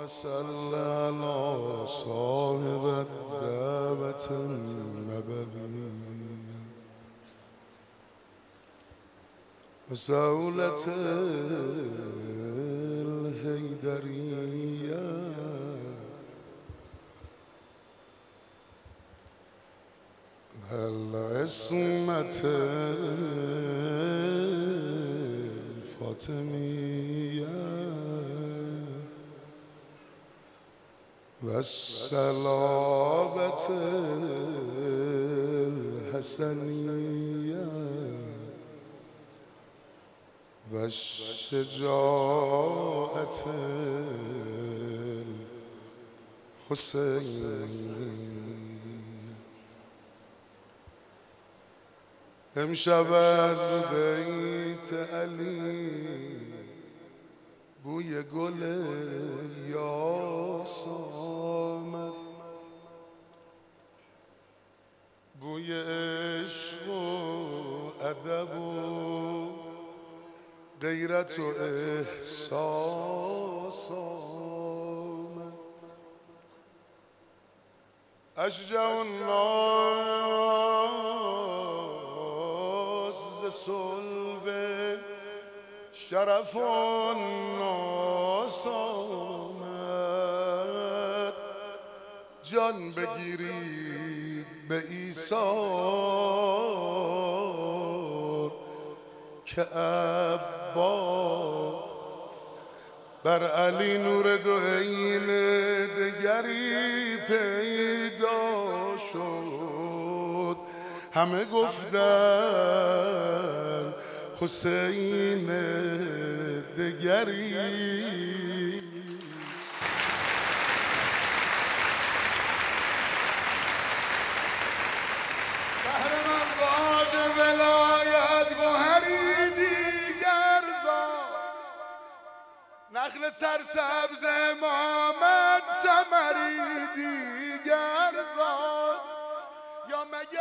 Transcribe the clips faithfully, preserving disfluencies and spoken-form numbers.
صل على صاحب الدعوة النبوية وسولة الهيدرية العصمة الفاطمية والصلابة الحسنية والشجاعة الحسينية. امشب از بیت علی بوی گل یاس آمد، بوی عشق و ادب و غیرت و احساس آمد. اشجع الناس ز صلب شرف الناس آمد، جان بگیرید به ایثار که عبا بر علی نور دو عین دگری پیدا شد. همه گفتن حسین دگری. قهرمان باج ولایت گوهری دیگر زاد، نخل سرسبز امامت ثمری دیگر زاد. یا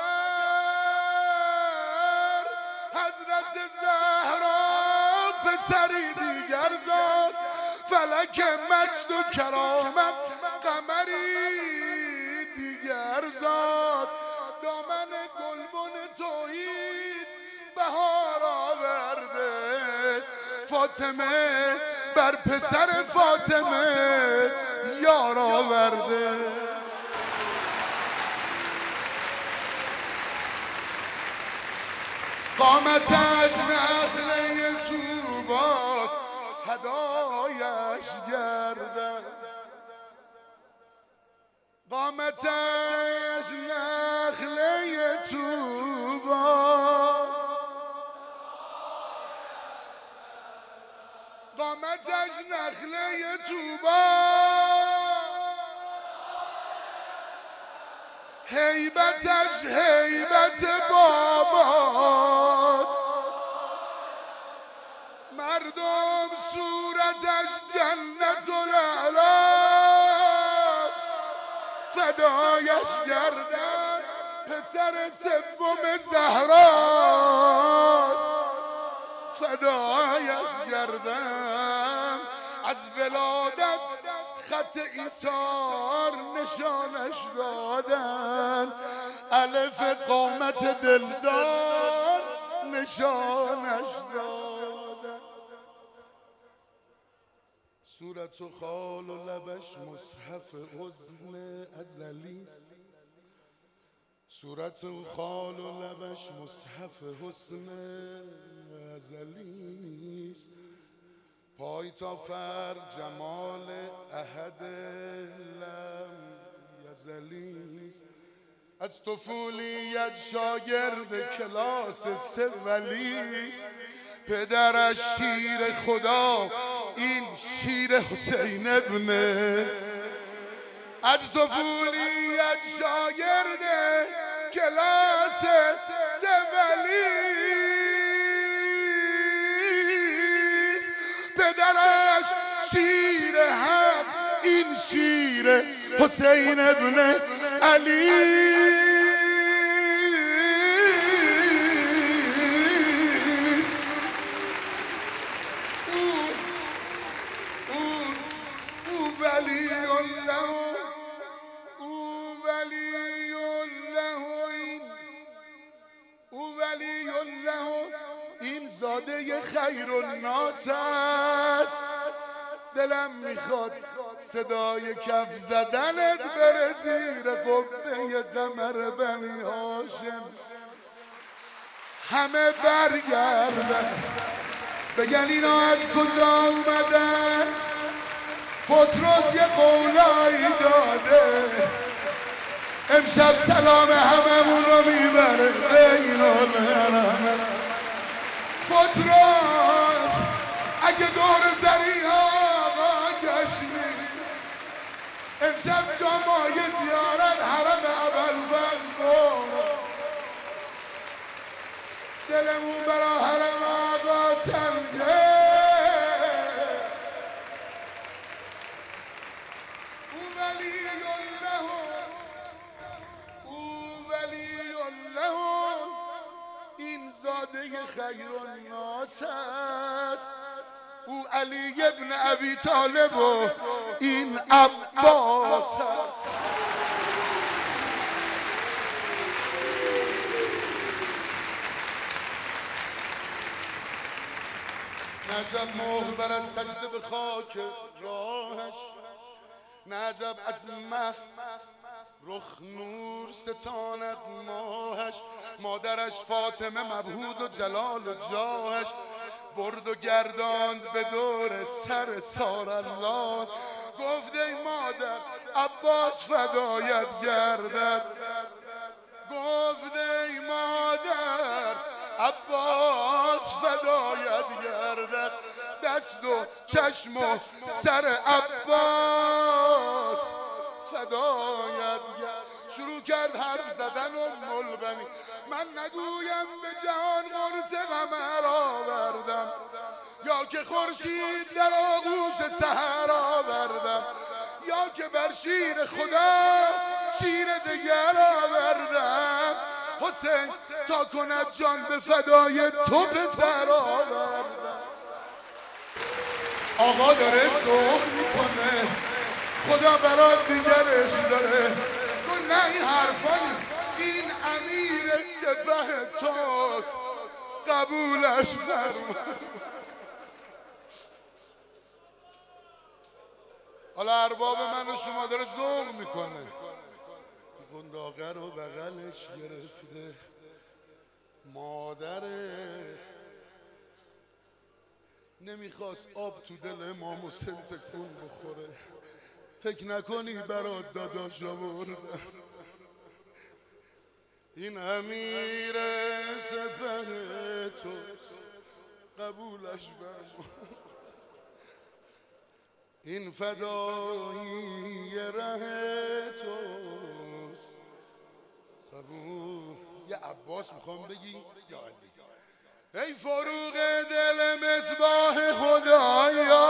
مگر حضرت زهرا پسری دیگر زاد، فلک مجد و کرامت قمری دیگر زاد. دامن گلبن توحید بهار آورده، فاطمه بر پسر فاطمه یار آورده. قامتش نخله طوباست صدایش گردد، قامتش نخله طوباست، قامتش نخله طوباست، هیبتش هیبت باباست، مردم صورتش جنت الاعلاست، فدایش گردن پسر سوم زهراست، فدایش گردن. از ولادت خط ایثار نشانش دادن، الف قامت دلدار نشانش دادن. صورت و خال و لبش مصحف حزن ازلیست، صورت و خال و لبش مصحف حسن ازلیست. پای تا فر جمال احد لم یزلیست. از طفولیت شاگرد کلاس سولیست، پدرش شیر خدا این شیر حسین ابنه. از طفولیت شاگرد کلاس سولیست، پدرش شیر حق این شیر حسین ابن علیست. او او او ولی خیر الناس است. دلم میخواد صدای کف زدنت بره زیر قبه قمر بنی هاشم، همه برگردن بگن اینا از کجا اومدن. فتروس یه قولایی داده امشب سلام هممون رو میبره بین الحرم. فتروس اگه دور زری آقا گشتی امشب شما یه زیارت حرم ابوالفضل برو. دلمون برا حرم آقا تنگه، او ولی الله، او ولی الله، این زاده خیر الناس است. او علی ابن ابی طالب و این عباس است. نجب مهر برد سجده به خاک راهش، نجب از مه رخ نور ستاند ماهش. مادرش فاطمه مبهود و جلال و جاهش، برد و گرداند به دور سر سارالله. گفت ای مادر عباس فدایت گردد، گفت ای مادر عباس فدایت گردد. دست و چشم و سر عباس فدایت گردد. شروع کرد حرف زدن و ملبنی، من نگویم به جهان قرص قمر آوردم، یا که خورشید در آغوش سحر آوردم، یا که بر شیر خدا شیر دگر آوردم. حسین تا کند جان به فدای تو پسر آوردم. آقا داره ذوق میکنه، خدا برات دیگرش داره. گفت نه این حرفا این امیر سپه توست، قبولش فرما. حالا ارباب من و شما داره ذوق میکنه. گنداغه رو بغلش گرفته، مادره نمیخواست آب تو دل امام حسین تکون بخوره. فکر نکنی برات داداش آوردم، این امیر سپه توست، قبولش فرما. این فدایی ره توست، قبول. یه عباس میخوام بگی یا علی. ای فروغ دل مصباح خدایا،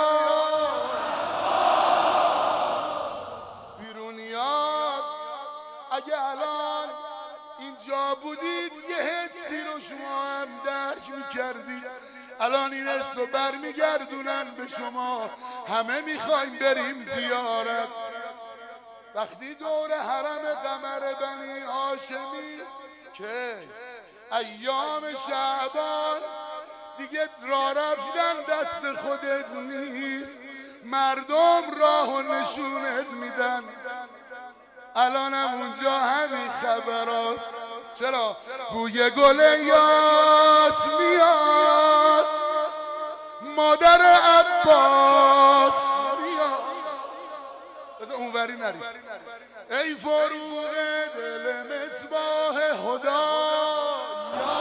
بیرونیات اگه الان اینجا بودید یه حسی رو شما هم درک میکردید. الان این حس رو برمیگردونن به شما، همه میخوایم بریم زیارت. وقتی دور حرم قمر بنی هاشمی که ایام شعبان دیگه راه رفتن دست خودت نیست، مردم راه و نشونت میدن. الانم اونجا همین خبراست. چرا؟ بوی گل یاس میاد، مادر عباس میاد. بذار اونوری نری. ای فروغ دل مصباح خدایا،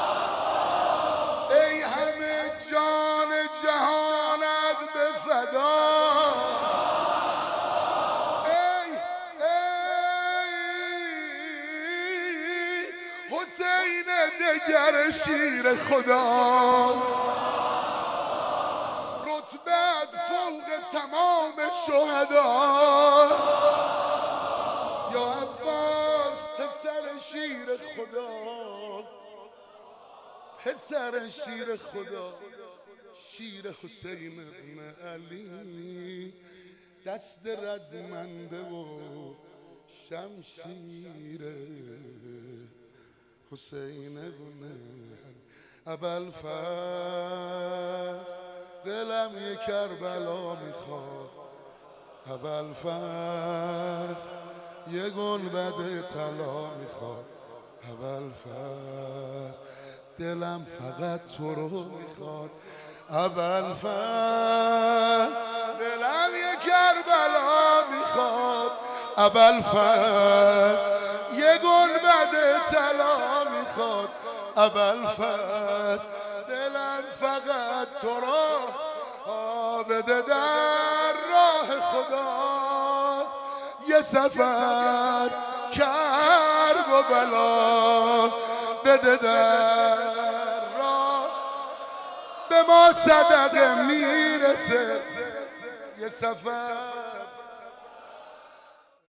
ای همه جان جهانت به فدا. ای ای حسین دگر شیر خدا، رتبت فوق تمام شهدا. یا عباس پسر شیر خدا، پسر شیر خدا، شیر حسین ابن علی، دست رزمنده و شمشیر حسین ابن علی. ابوالفضل دلم یه کربلا میخواد، ابوالفضل یه گنبد طلا میخواد، ابوالفضل دلم فقط تو رو میخواد، ابوالفضل دلم یه کربلا میخواد، ابوالفضل یه گنبد طلا میخواد، ابوالفضل دلم فقط تو رو بده در راه خدا، یه سفر کرب و بلا بده در راه، به ما صدقه میرسه، یه سفر